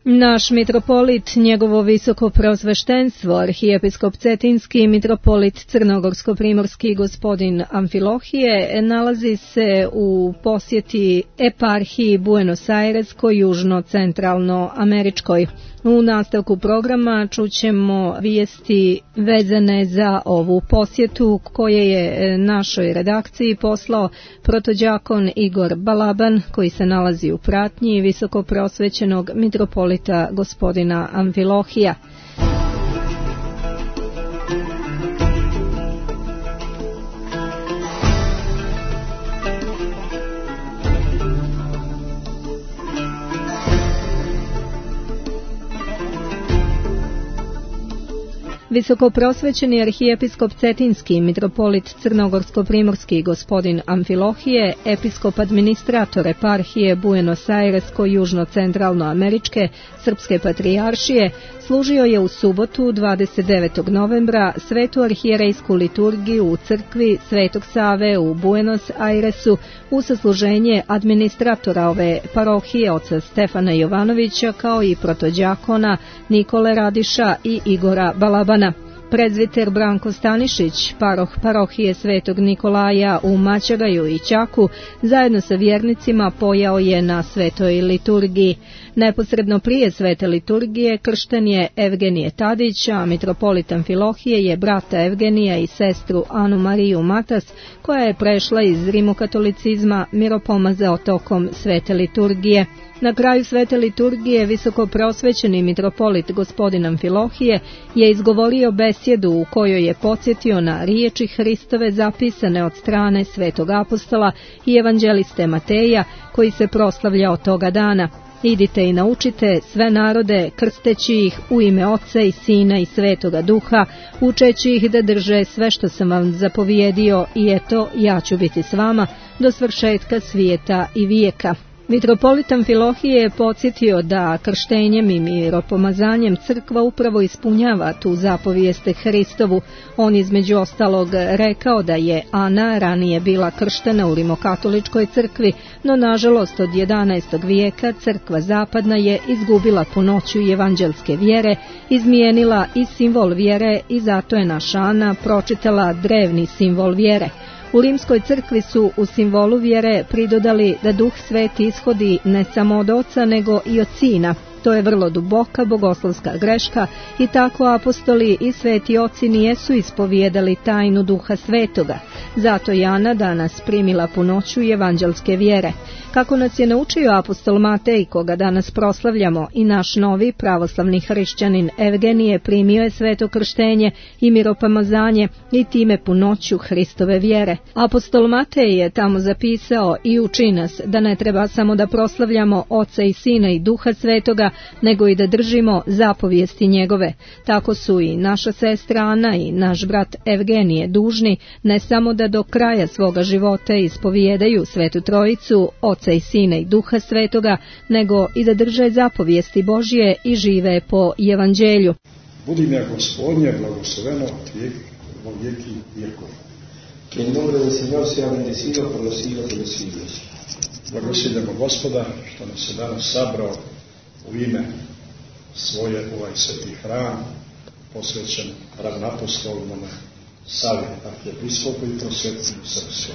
Naš mitropolit, njegovo visoko preosveštenstvo, arhijepiskop Cetinski i mitropolit Crnogorsko-primorski gospodin Amfilohije nalazi se u posjeti eparhiji Buenos Airesko južno-centralno američkoj. U nastavku programa čućemo vijesti vezane za ovu posjetu koje je našoj redakciji poslao protođakon Igor Balaban, koji se nalazi u pratnji visoko preosvećenog mitropolita gospodina Amfilohija. Visokoprosvećeni arhijepiskop Cetinski, mitropolit Crnogorsko-primorski gospodin Amfilohije, episkop administrator eparhije Buenos Airesko južno-centralno američke srpske patrijaršije, služio je u subotu 29. novembra svetu arhijerejsku liturgiju u crkvi Svetog Save u Buenos Airesu u sasluženje administratora ove parohije oca Stefana Jovanovića kao i protođakona Nikole Radiša i Igora Balabana. Prezviter Branko Stanišić, parohije Svetog Nikolaja u Mačagaju i Čaku, zajedno sa vjernicima pojao je na svetoj liturgiji. Neposredno prije svete liturgije kršten je Evgenije Tadić, a mitropolit Amfilohije je brata Evgenija i sestru Anu Mariju Matas, koja je prešla iz rimokatolicizma, miropomazao tokom svete liturgije. Na kraju svete liturgije visoko preosvećeni mitropolit gospodin Amfilohije je izgovorio besjedu u kojoj je podsjetio na riječi Hristove zapisane od strane svetog apostola i evanđeliste Mateja, koji se proslavljao toga dana. Idite i naučite sve narode, krsteći ih u ime Oca i Sina i Svetoga Duha, učeći ih da drže sve što sam vam zapovjedio, i eto, ja ću biti s vama do svršetka svijeta i vijeka. Mitropolit Amfilohije je podsjetio da krštenjem i miropomazanjem crkva upravo ispunjava tu zapovijest Hristovu. On između ostalog rekao da je Ana ranije bila krštena u rimokatoličkoj crkvi, no nažalost od 11. vijeka crkva zapadna je izgubila punoću evanđelske vjere, izmijenila i simbol vjere, i zato je naša Ana pročitala drevni simbol vjere. U rimskoj crkvi su u simbolu vjere pridodali da Duh Sveti ishodi ne samo od Oca nego i od Sina. To je vrlo duboka bogoslovska greška i tako apostoli i sveti oci nijesu ispovijedali tajnu Duha Svetoga. Zato je Ana danas primila punoću evanđelske vjere. Kako nas je naučio apostol Matej, koga danas proslavljamo, i naš novi pravoslavni hrišćanin Evgenije primio je sveto krštenje i miropomazanje i time punoću Hristove vjere. Apostol Matej je tamo zapisao i uči nas da ne treba samo da proslavljamo Oca i Sina i Duha Svetoga, nego i da držimo zapovijesti njegove. Tako su i naša sestra Ana i naš brat Evgenije dužni ne samo da do kraja svoga života ispovijedaju Svetu Trojicu, Oca i Sina i Duha Svetoga, nego i da drže zapovijesti Božje i žive po evanđelju. Budi ime Gospodnje blagosloveno od vijeki vjekova. Que el nombre del Señor sea bendecido por los siglos de los siglos. Blagoslivljamo Gospoda što nas je danas sabrao u ime svoje ovaj sveti hram, posvećen ravnapostolnome Savi, arhijepiskopu i prosvjetniku srpskom.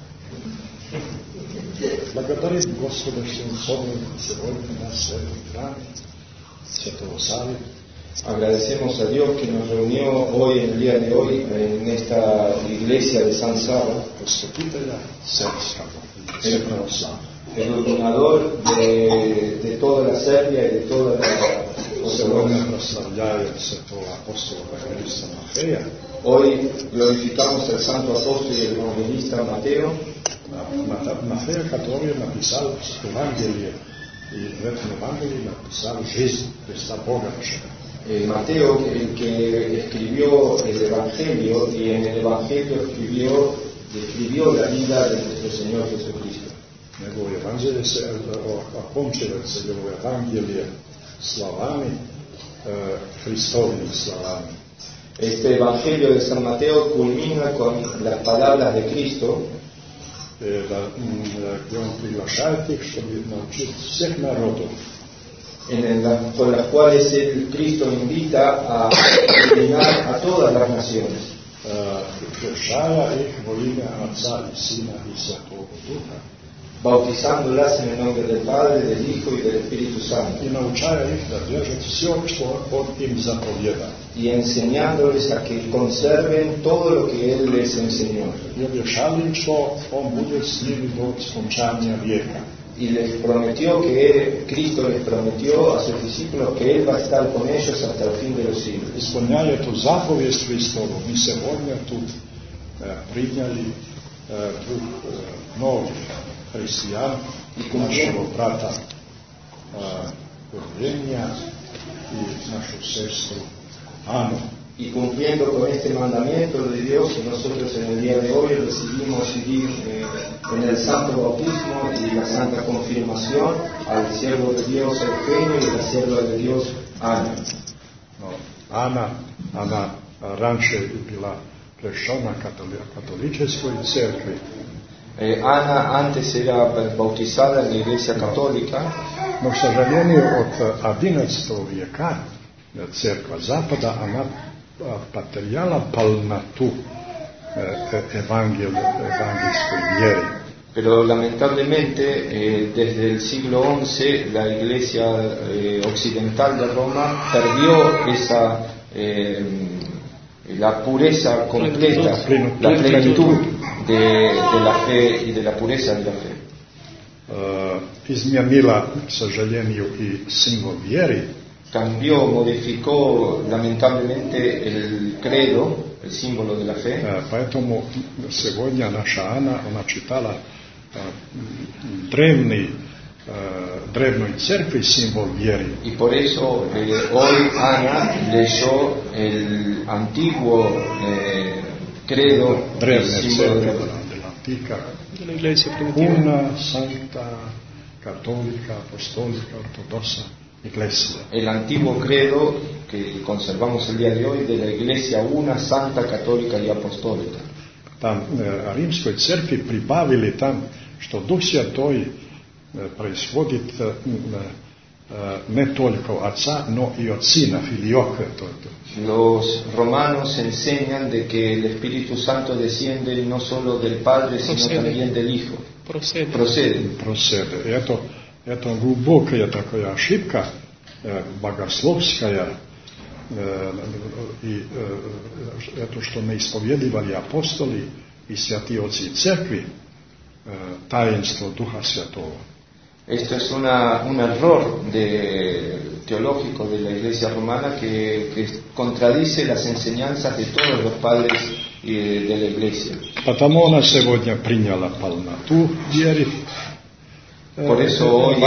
Благодарим Господа što nam sobran сегодня na svetom hramu, Svetovo Savi. Agradecemos a Dios que nos reunió hoy, el día de hoy, en esta iglesia de San Sava, Posvetitelja srpskog i sve pravoslavno. el ordenador de toda la Serbia y de toda la Сегодня прославляем святого апостола Евангелиста Матея. Hoy glorificamos al santo apóstol y evangelista Mateo. Матея, который написал Евангелие, и в этом Евангелии написал жизнь Христа Бога нашего. Mateo, el que escribió el Evangelio, y en el Evangelio describió la vida de nuestro Señor Jesucristo. Njegovo evanđelje se okončuje se njegovo evanđelje slavami, Hristovim slavami. Este Evangelio de San Mateo culmina con las palabras de Cristo, gdje on priglašava tih što bi naučiti svih narodov. con las cuales el Cristo invita a eliminar a todas las naciones. Kršaja ih vo ime Otca i Sina i Svetog Duha. Bautizándolas en el nombre del Padre, del Hijo y del Espíritu Santo. I naučaja ih da drže sve što On im zapovjeda. Y enseñándoles a que conserven todo lo que Él les enseñó. I obješali im što On bude s njimi do skončanja vijeka. Y les prometió Cristo les prometió a sus discípulos que Él va a estar con ellos hasta el fin de los siglos. Ispunjaje tu zapovijest Hristovu. Mi se ovdje tu prinjali duh novih hristijan, našeg brata Urdenija i našu sestru Anu. Y cumpliendo con este mandamiento de Dios, nosotros en el día de hoy recibimos en el santo bautismo y la santa confirmación al siervo de Dios Eugenio y a la sierva de Dios Ana. Ana ranše je bila kršćana katoličkoj crkvi. Ana antes era bautizada en la Iglesia Católica. No, k sažaljenju, od 11. vijeka crkva zapada, ona paterijala palnatu evangelijskoj vjeri. Pero lamentablemente desde el siglo XI la Iglesia occidental de Roma perdió la pureza completa, la plenitud de la fe y de la pureza de la fe. Izmijenila, k sažaljenju, i simbol vjeri. Cambió, modificó lamentablemente el credo, el símbolo de la fe. Поэтому сегодня наша Ана, она читала древнoj crkvi simbol vjeri. Y por eso hoy Ana leyó el antiguo credo, el símbolo de la antica, una santa, católica, apostólica, ortodoxa Iglesia. El antiguo credo que conservamos el día de hoy de la Iglesia una, santa, católica y apostólica. Tam rimskoj crkvi pribavili tam što Duh Svjetoj proizvodi ne toliko Otca, no i od Sina, filioque. Los romanos enseñan de que el Espíritu Santo desciende no solo del Padre, sino también del Hijo. Procede. Eto глубокая такая ошибка богословская, и это, что не исповедовали апостоли и святые отцы церкви таинство Духа Святого. Esto es un error teológico de la Iglesia romana que contradice las enseñanzas de todos los padres de la Iglesia. Потому она сегодня приняла полноту веры. Por eso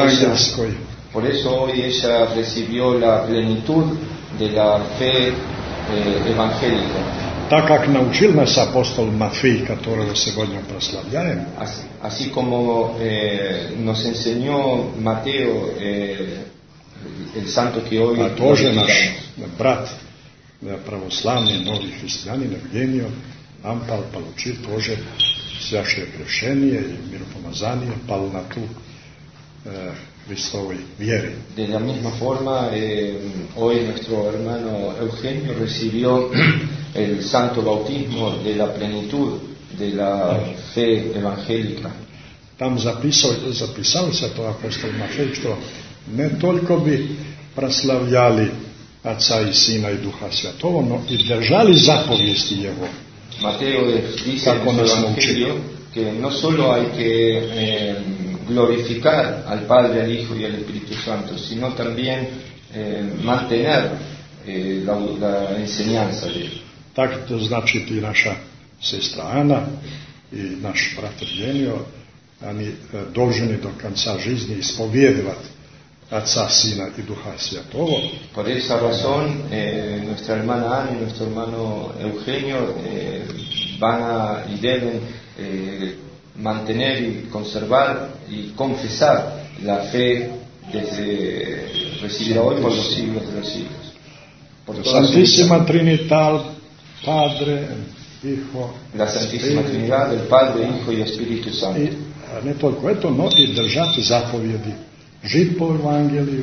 hoy ella recibió la plenitud de la fe evangélica. Так как научил нас апостол Матфей, которого сегодня прославляем. Así como nos enseñó Mateo, el santo que hoy тоже наш брат православный новый христианин Евгений Ампал получил тоже свящее крещение и миропомазание, полноту Христовой веры. De la misma forma, hoy nuestro hermano Eugenio recibió el santo bautismo de la plenitud de la fe evangélica. Там записался то апостол Матфей, что не только бы прославляли Отца и Сына и Духа Святого, но и держали заповеди Его. Mateo dice en su evangelio que no solo hay que glorificar al Padre, al Hijo y al Espíritu Santo, sino también mantener la enseñanza de Él. Так это значит и наша сестра Ана, и наш брат Евгений, они должны до конца жизни исповедовать Отца, Сына и Духа Святого. Por esa razón, nuestra hermana Ana y nuestro hermano Eugenio van y deben mantener y conservar y confesar la fe desde recibida hoy por los siglos de los siglos. Santísima Trinidad, Padre, Hijo, la Santísima Trinidad, el Padre, Hijo y Espíritu Santo. И не только это, но и держать заповеди, жить по Евангелию,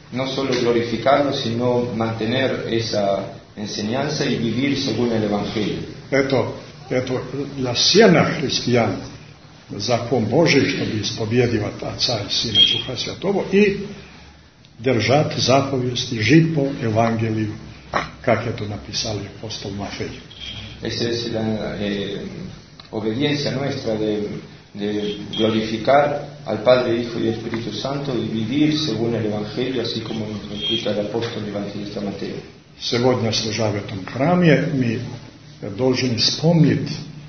no solo glorificarlo, sino mantener esa enseñanza y vivir según el Evangelio. Eto, sjena hristijan, zakon Božji, što bi ispovjedivati Otca i Sina i Duha Svjatovo i držati zapovijesti, žiti po Evangeliju, kako je to napisali apostol Matej. Esa es la obediencia nuestra de glorificar al Padre, Hijo y Espíritu Santo y vivir según el Evangelio, así como nos lo explica el apóstol evangelista Mateo. Сегодня, служа в этом храме, мы должны вспомнить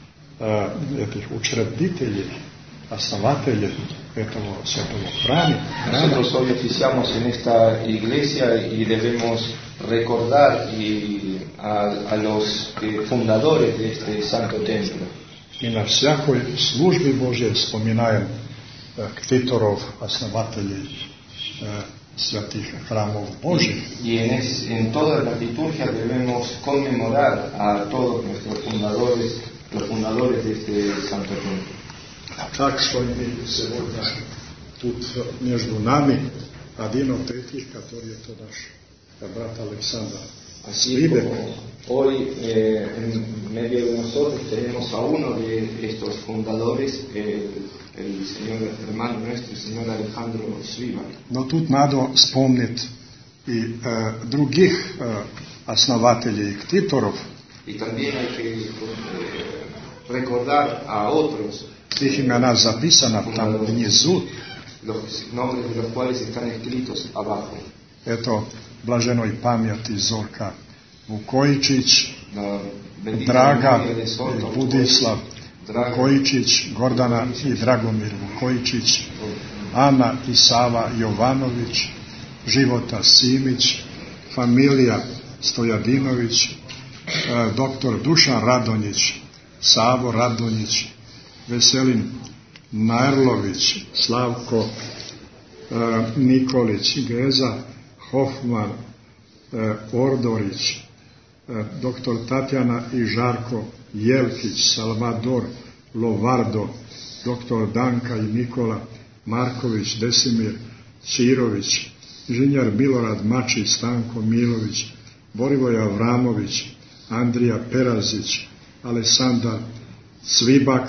этих учредителей, основателей этого святого храма. Nosotros hoy oficiamos en esta iglesia y debemos recordar a los fundadores de este santo templo. И на всякой службе Божьей вспоминаем ктиторов, основателей святых храмов Божьих. Y en todas las liturgias debemos conmemorar a todos nuestros fundadores, los fundadores de este santo templo. Так что мы сегодня тут между нами один от этих, который это наш брат Александр Свибек. Hoy en medio de nosotros tenemos a uno de estos fundadores, el señor hermano nuestro, el señor Alejandro Svibak. Но тут надо вспомнить и других основателей ктиторов. Y también hay que recordar a otros. Их имена записаны там внизу. Los nombres de los cuales están escritos abajo. Это блаженной памяти Зорка Vukojičić, Draga Budislav Vukojičić, Gordana i Dragomir Vukojičić, Ana i Sava Jovanović, Života Simić, familija Stojadinović, doktor Dušan Radonjić, Savo Radonjić, Veselin Narlović, Slavko Nikolić, Geza Hofman, Ordorić, doktor Tatjana i Žarko Jelkić, Salvador Lovardo, doktor Danka i Nikola Marković, Desimir Čirović, inženjer Milorad Mačić, Stanko Milović, Borivoj Avramović, Andrija Perazić, Alessandar Cvibak,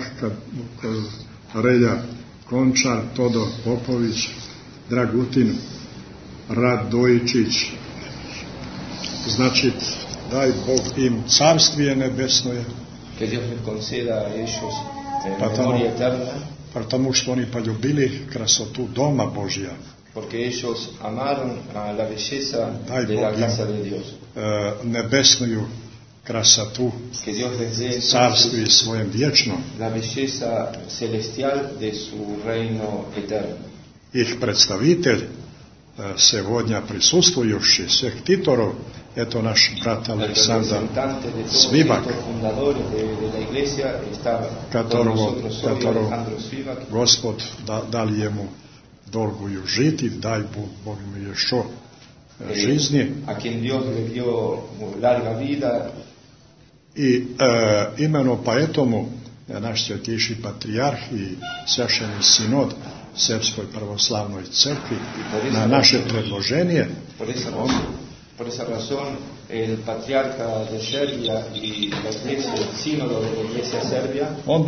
Relja Končar, Todor Popović, Dragutin Radojičić. Значит, дай Бог им царствие небесное, que Dios les conceda a ellos memoria eterna, потому что они полюбили красоту дома Божия. Porque ellos amaron a la belleza de la casa de Dios. Небесную красоту que Dios les dé царстве своем вечном. La belleza celestial de su reino eterno. Их представитель, сегодня присутствующий, всех ктиторов, это наш брат Александр Свибак, которого Господь дал ему долгую жизнь, и дай Бог ему еще жизни. И именно поэтому наш святейший патриарх и священный синод Srpskoj pravoslavnoj crkvi na naše predloženje. Por esa razón, el patriarca de Serbia y la iglesia, el sínodo de la iglesia serbia, on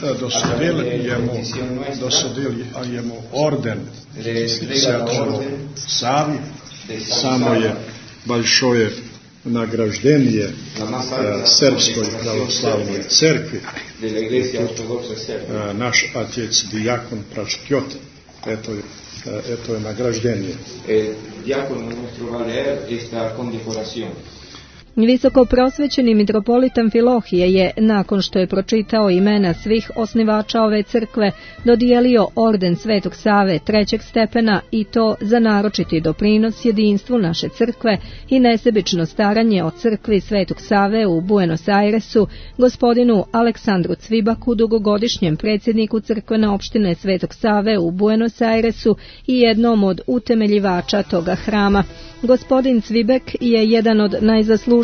dosudili jemu orden Святому Сави, самое большое награждение Srpskoj pravoslavnoj crkvi. Naš отец диакон Praškjot, eto je nagrađenje. Diakon nuestro va a leer esta condecoración. Visoko prosvećeni mitropolit Amfilohije je, nakon što je pročitao imena svih osnivača ove crkve, dodijelio orden Svetog Save trećeg stepena, i to za naročiti doprinos jedinstvu naše crkve i nesebično staranje o crkvi Svetog Save u Buenos Airesu, gospodinu Aleksandru Cvibaku, dugogodišnjem predsjedniku crkvene opštine Svetog Save u Buenos Airesu i jednom od utemeljivača toga hrama. Gospodin Cvibek je jedan od najzaslužnijih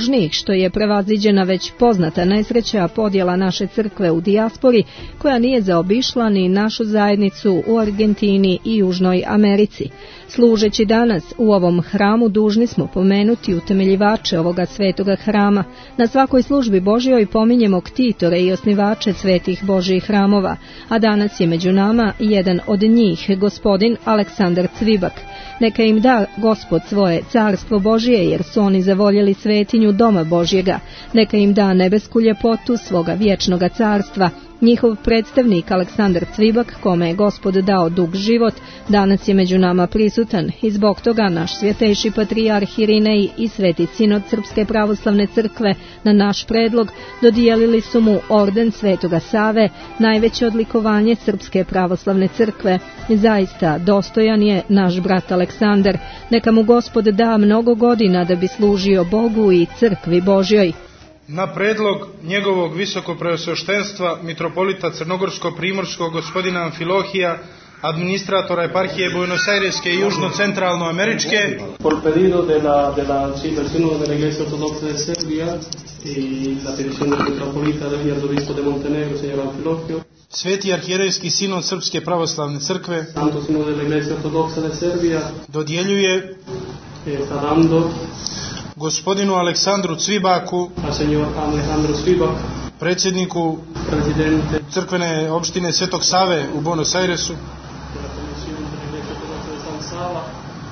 najtužnijih što je prevaziđena već poznata nesreća podjela naše crkve u dijaspori, koja nije zaobišla ni našu zajednicu u Argentini i Južnoj Americi. Služeći danas u ovom hramu dužni smo pomenuti utemeljivače ovoga svetoga hrama. Na svakoj službi Božjoj pominjemo ktitore i osnivače svetih Božjih hramova, a danas je među nama jedan od njih, gospodin Aleksandar Cvibak. Neka im da Gospod svoje carstvo Božje, jer su oni zavoljeli svetinju doma Božjega. Neka im da nebesku ljepotu svoga vječnoga carstva. Njihov predstavnik Aleksandar Cvibak, kome je Gospod dao dug život, danas je među nama prisutan i zbog toga naš svjetejši patrijarh Irinej i Sveti sinod Srpske pravoslavne crkve na naš predlog dodijelili su mu orden Svetoga Save, najveće odlikovanje Srpske pravoslavne crkve. Zaista dostojan je naš brat Aleksandar. Neka mu Gospod da mnogo godina da bi služio Bogu i crkvi Božjoj. Na predlog njegovog visokopreosveštenstva mitropolita Crnogorsko-primorskog gospodina Amfilohija, administratora eparhije Buenos Aireske i južno-centralnoameričke, por pedido del sínodo de la Iglesia Ortodoxa de Serbia y la petición del mitropolita del arzobispo de Montenegro, señor Amfilohio, Sveti arhijerejski sinod Srpske pravoslavne crkve, Santo Sínodo de la Iglesia Ortodoxa de Serbia, dodjeljuje está dando gospodinu Aleksandru Cvibaku, al señor Alejandro Cvibac, predsjedniku presidente crkvene opštine Svetog Save u Buenos Airesu, de la Comisión de la Iglesia Ortodoxa de San Sava,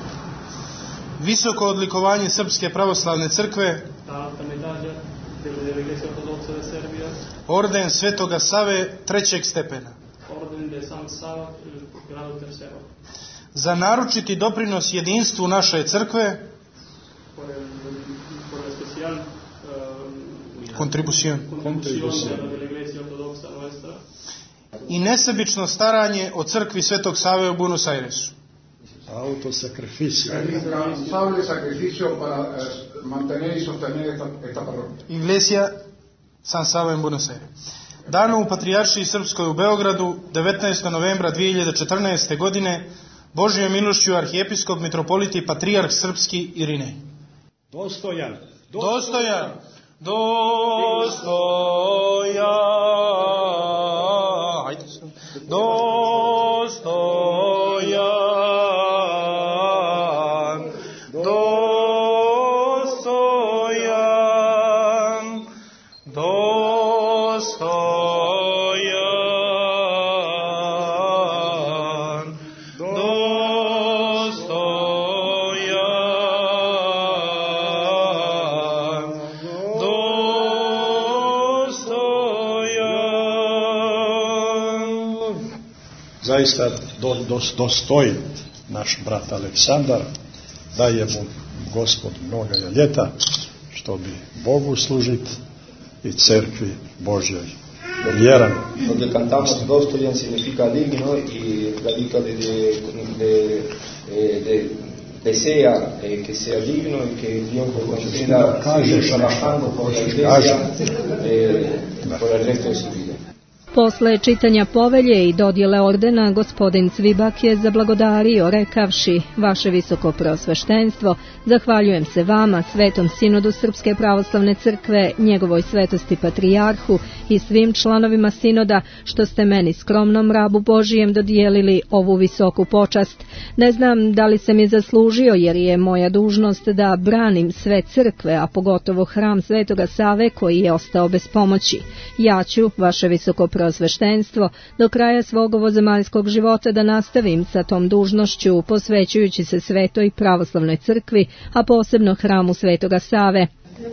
visoko odlikovanje Srpske pravoslavne crkve, la alta medalla de la Iglesia Ortodoxa de Serbia, orden Svetoga Save trećeg stepena. orden de San Sava, grado tercero, Za naročiti doprinos jedinstvu naše crkve, por el especial kontribucion, contribución de la Iglesia Ortodoxa nuestra, i nesebično staranje o crkvi Svetog Save u Buenos Airesu. Autosacrificio. Indispensable sacrificio para mantener y sostener esta parroquia. Iglesia San Sava en Buenos Aires. Dano u Patrijaršiji Srpskoj u Beogradu 19. novembra 2014. godine Božjom milošću arhijepiskop mitropolit i patrijarh srpski Irinej. Dostojan. Dostojan. Ajde se. Zaista dostoji naš brat Aleksandar, daje mu Gospod mnoga ljeta, što bi Bogu služit i cerkvi Božjoj vjeran. Donde cantamos dostoyan significa digno y radica desea que sea digno y que Dios lo conceda trabajando por la iglesia por el resto de su vida. Posle čitanja povelje i dodjele ordena, gospodin Cvibak je zablagodario rekavši: Vaše visoko preosveštenstvo, zahvaljujem se vama, Svetom sinodu Srpske pravoslavne crkve, njegovoj svetosti patrijarhu i svim članovima sinoda, što ste meni skromnom rabu Božijem dodijelili ovu visoku počast. Ne znam da li sam je zaslužio, jer je moja dužnost da branim sve crkve, a pogotovo hram Svetoga Save koji je ostao bez pomoći. Ja ću, vaše visoko preosveštenstvo, do kraja svog ovozemaljskog života da nastavim sa tom dužnošću, posvećujući se Svetoj pravoslavnoj crkvi, a posebno hramu Svetoga Save.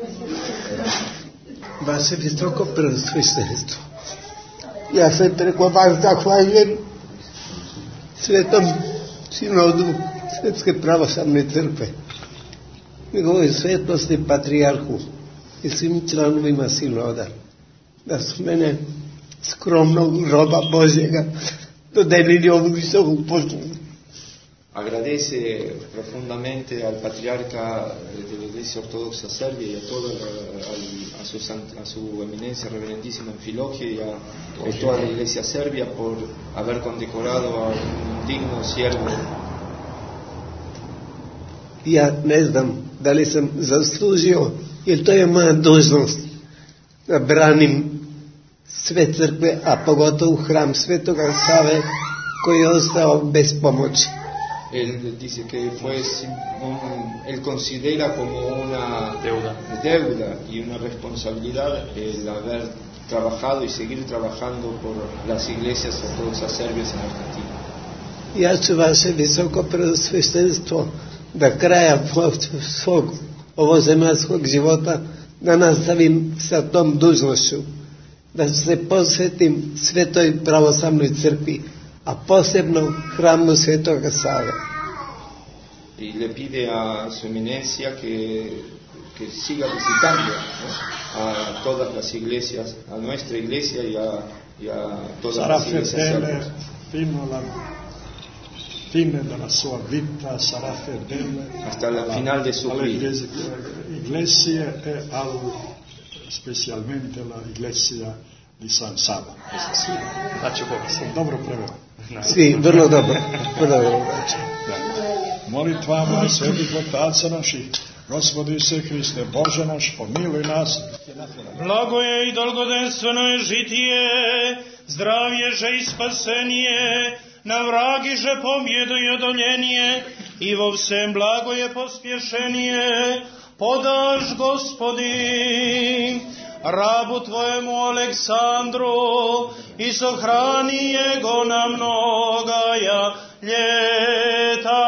Vaše visoko preosveštenstvo, ja se preko vas zahvaljujem Svetom sinodu Srpske pravoslavne crkve, njegovoj svetosti patrijarhu i svim članovima sinoda, da su mene skromnog roba Božjega dodelili ovu visoku počast. Agradece profundamente al patriarca de la Iglesia Ortodoxa Serbia y a toda a su eminencia reverendísima Amfilohije y a toda la Iglesia Serbia por haber condecorado a un digno siervo. Ja ne znam da li sam zaslužio, jer to je moja dužnost da branim sve crkve, a pogotovo hram Svetoga Save koji je ostao bez pomoći. Él dice que él considera como una deuda y una responsabilidad el haber trabajado y seguir trabajando por las iglesias ortodoxas serbias en Argentina. Ja ću vaše visoko preosveštenstvo do kraja svog ovozemaljskog života da nastavim sa tom dužnošću, da se posvetim Svetoj pravoslavnoj crkvi, a posebno hramu Svetoga Save. Y le pide a su eminencia que siga visitando, ¿no?, a todas las iglesias, a nuestra iglesia y a todas las iglesias serbias. Fine della sua vita sarà fedele hasta la final de su vida. Iglesia e specialmente la iglesia di San Sava. Sam dobro preveo. Sì, vrlo dobro. Molitvama svetih otaca naših, Gospodi Isuse Hriste, Bože naš, pomiluj nas. Blago je i dolgodenstveno je žitije, zdravježe i spasenije, na vragiže pobjedo i odoljenje, i vo vsem blago je pospješenije, podaš, Gospodi, rabu Tvojemu Aleksandru, i sohrani jego na mnogaja ljeta.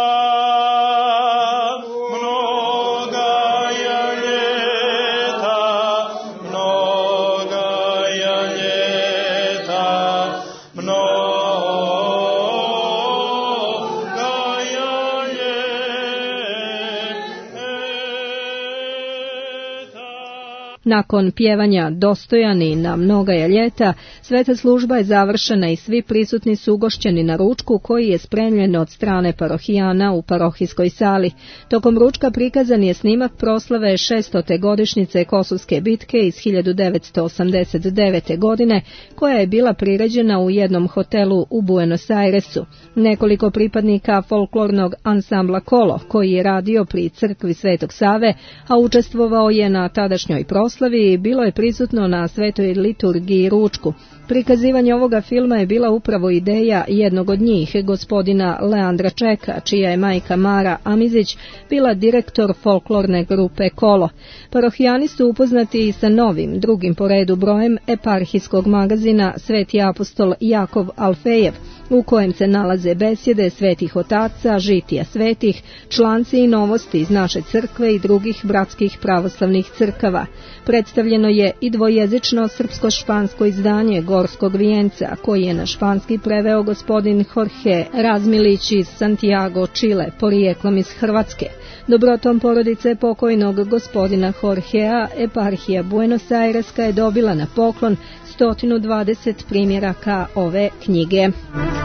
Nakon pjevanja Dostojani na mnogaja ljeta, sveta služba je završena i svi prisutni su ugošćeni na ručku koji je spremljen od strane parohijana u parohijskoj sali. Tokom ručka prikazan je snimak proslave 600. godišnjice Kosovske bitke iz 1989. godine, koja je bila priređena u jednom hotelu u Buenos Airesu. Nekoliko pripadnika folklornog ansambla Kolo, koji je radio pri crkvi Svetog Save, a učestvovao je na tadašnjoj proslavi, bilo je prisutno na svetoj liturgiji ručku. Prikazivanje ovoga filma je bila upravo ideja jednog od njih, gospodina Leandra Čeka, čija je majka Mara Amizić bila direktor folklorne grupe Kolo. Parohijani su upoznati i sa novim, drugim po redu brojem eparhijskog magazina Sveti apostol Jakov Alfejev, u kojem se nalaze besjede svetih otaca, žitija svetih, članci i novosti iz naše crkve i drugih bratskih pravoslavnih crkava. Predstavljeno je i dvojezično srpsko-špansko izdanje Gorskog vijenca, koji je na španski preveo gospodin Jorge Razmilić iz Santiago, Čile, porijeklom iz Hrvatske. Dobrotom porodice pokojnog gospodina Jorgea, eparhija Buenos Aireska je dobila na poklon 120 primjeraka ove knjige.